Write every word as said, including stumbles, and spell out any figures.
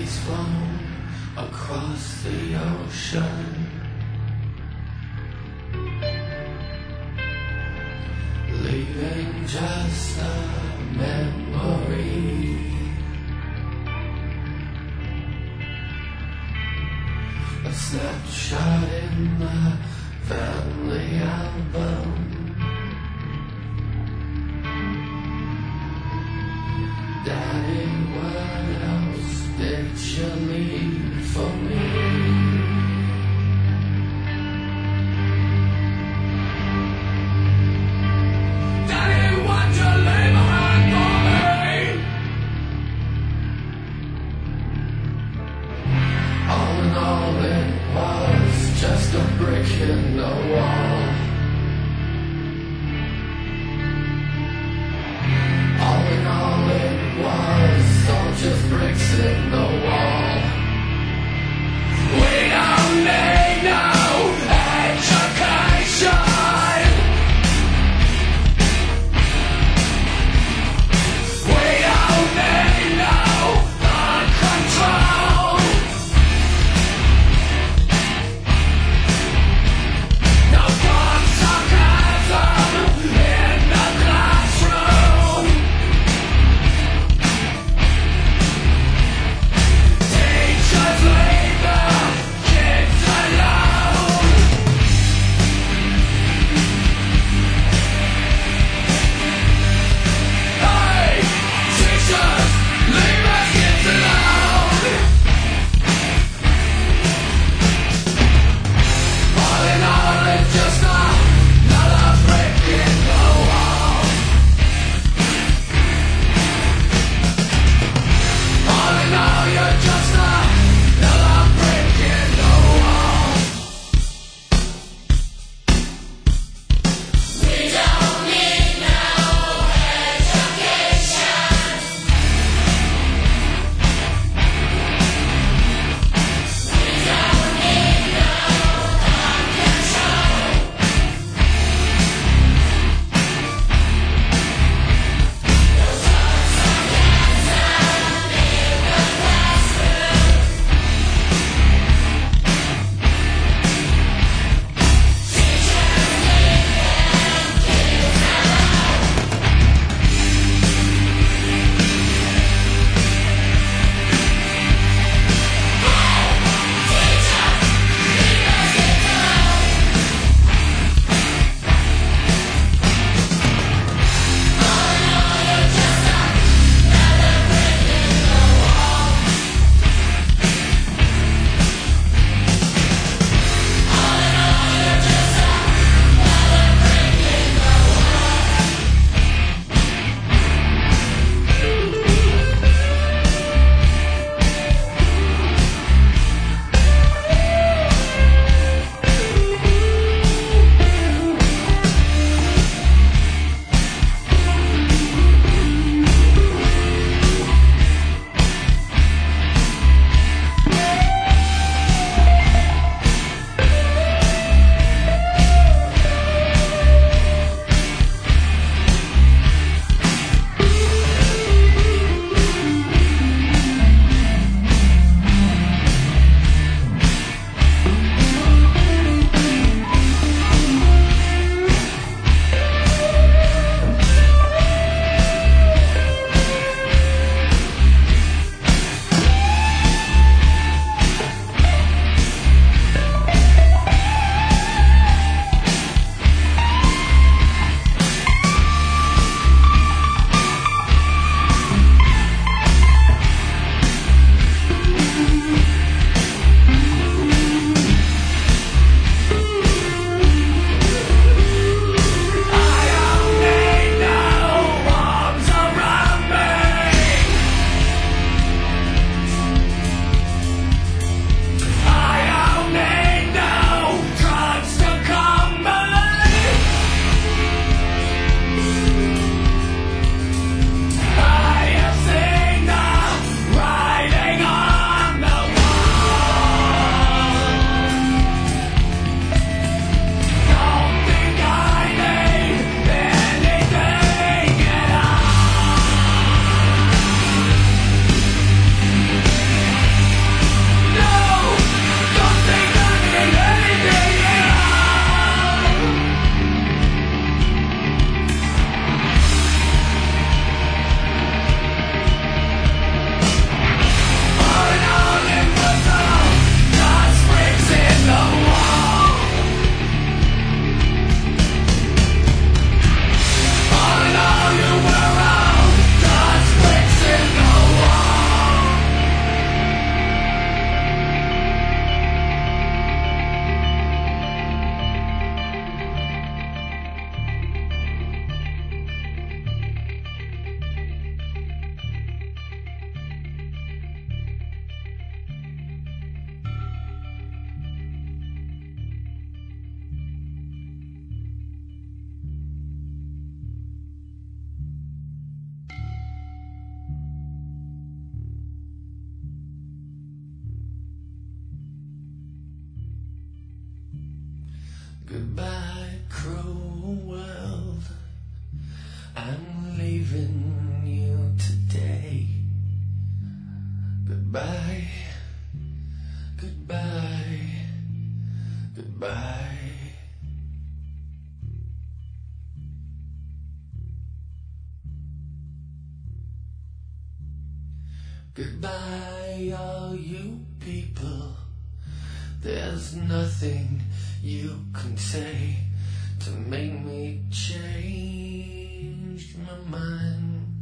flown across the ocean, leaving just a memory. A snapshot in the family album. Daddy, what else did you leave for me? In the wall, all in all it was all just bricks in the wall. We don't need no education. We don't need no gun control. Goodbye, cruel world, I'm leaving you today. Goodbye, goodbye, goodbye. Goodbye, all you people. There's nothing you can say to make me change my mind.